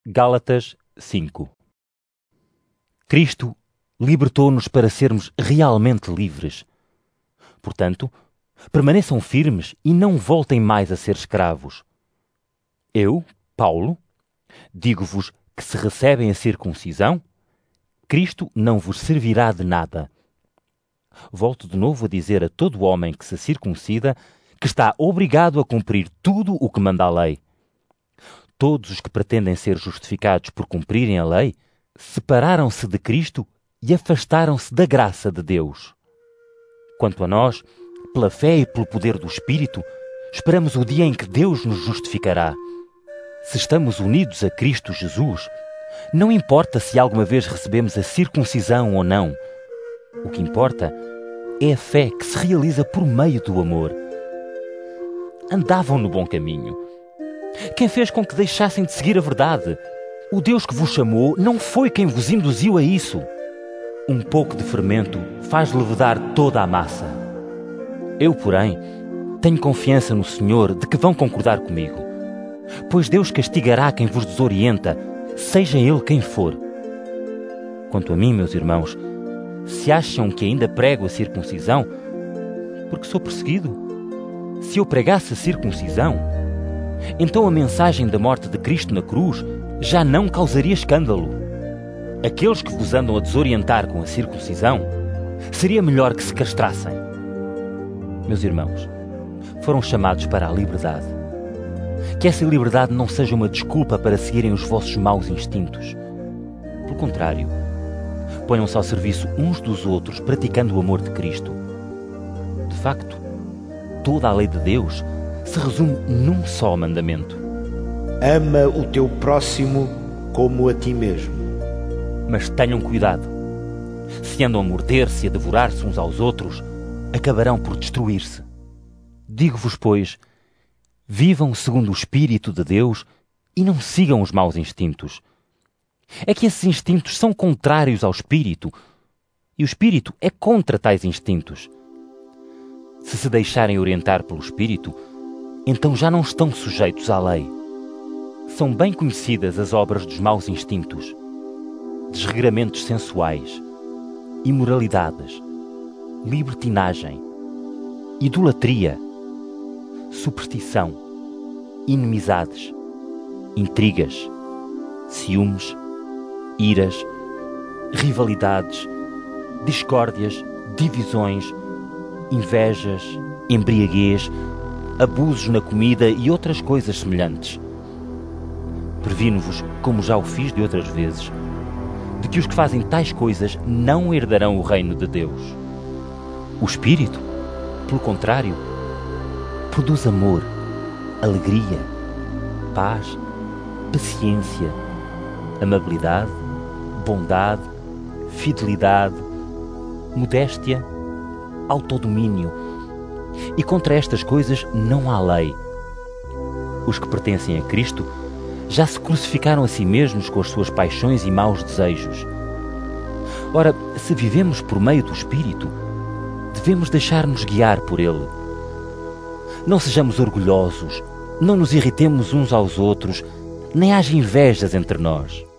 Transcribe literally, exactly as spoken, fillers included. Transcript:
Gálatas cinco. Cristo libertou-nos para sermos realmente livres. Portanto, permaneçam firmes e não voltem mais a ser escravos. Eu, Paulo, digo-vos que se recebem a circuncisão, Cristo não vos servirá de nada. Volto de novo a dizer a todo homem que se circuncida que está obrigado a cumprir tudo o que manda a lei. Todos os que pretendem ser justificados por cumprirem a lei separaram-se de Cristo e afastaram-se da graça de Deus. Quanto a nós, pela fé e pelo poder do Espírito, esperamos o dia em que Deus nos justificará. Se estamos unidos a Cristo Jesus, não importa se alguma vez recebemos a circuncisão ou não. O que importa é a fé que se realiza por meio do amor. Andavam no bom caminho. Quem fez com que deixassem de seguir a verdade? O Deus que vos chamou não foi quem vos induziu a isso. Um pouco de fermento faz levedar toda a massa. Eu, porém, tenho confiança no Senhor de que vão concordar comigo, pois Deus castigará quem vos desorienta, seja ele quem for. Quanto a mim, meus irmãos, se acham que ainda prego a circuncisão, porque sou perseguido? Se eu pregasse a circuncisão, então a mensagem da morte de Cristo na cruz já não causaria escândalo. Aqueles que vos andam a desorientar com a circuncisão, seria melhor que se castrassem. Meus irmãos, foram chamados para a liberdade. Que essa liberdade não seja uma desculpa para seguirem os vossos maus instintos. Pelo contrário, ponham-se ao serviço uns dos outros, praticando o amor de Cristo. De facto, toda a lei de Deus se resume num só mandamento: ama o teu próximo como a ti mesmo. Mas tenham cuidado. Se andam a morder-se e a devorar-se uns aos outros, acabarão por destruir-se. Digo-vos, pois, vivam segundo o Espírito de Deus e não sigam os maus instintos. É que esses instintos são contrários ao Espírito, e o Espírito é contra tais instintos. Se se deixarem orientar pelo Espírito, então já não estão sujeitos à lei. São bem conhecidas as obras dos maus instintos: desregramentos sensuais, imoralidades, libertinagem, idolatria, superstição, inimizades, intrigas, ciúmes, iras, rivalidades, discórdias, divisões, invejas, embriaguez, abusos na comida e outras coisas semelhantes. Previno-vos, como já o fiz de outras vezes, de que os que fazem tais coisas não herdarão o reino de Deus. O Espírito, pelo contrário, produz amor, alegria, paz, paciência, amabilidade, bondade, fidelidade, modéstia, autodomínio. E contra estas coisas não há lei. Os que pertencem a Cristo já se crucificaram a si mesmos com as suas paixões e maus desejos. Ora, se vivemos por meio do Espírito, devemos deixar-nos guiar por Ele. Não sejamos orgulhosos, não nos irritemos uns aos outros, nem haja invejas entre nós.